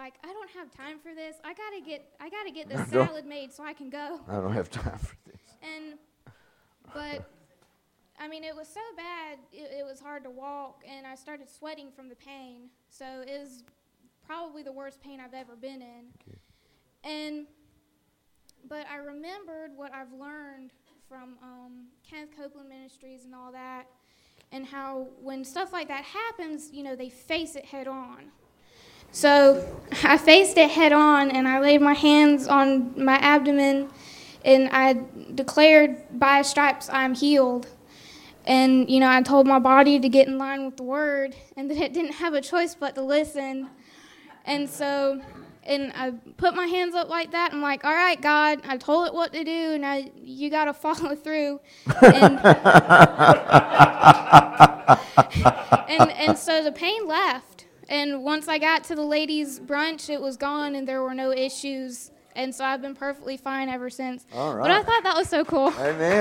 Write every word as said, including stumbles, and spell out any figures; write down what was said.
like, I don't have time for this. I gotta get, I gotta get this Don't- salad made so I can go. I don't have time for this. And, but, I mean, it was so bad, it, it was hard to walk, and I started sweating from the pain. So it was probably the worst pain I've ever been in. Okay. And, but I remembered what I've learned from um, Kenneth Copeland Ministries and all that, and how when stuff like that happens, you know, they face it head on. So I faced it head on, and I laid my hands on my abdomen, and I declared, by stripes I'm healed. And, you know, I told my body to get in line with the word, and that it didn't have a choice but to listen. And so, and I put my hands up like that. I'm like, all right, God, I told it what to do, and I, you got to follow through. And, and, and so the pain left. And once I got to the ladies' brunch, it was gone, and there were no issues. And so I've been perfectly fine ever since. All right. But I thought that was so cool. Amen.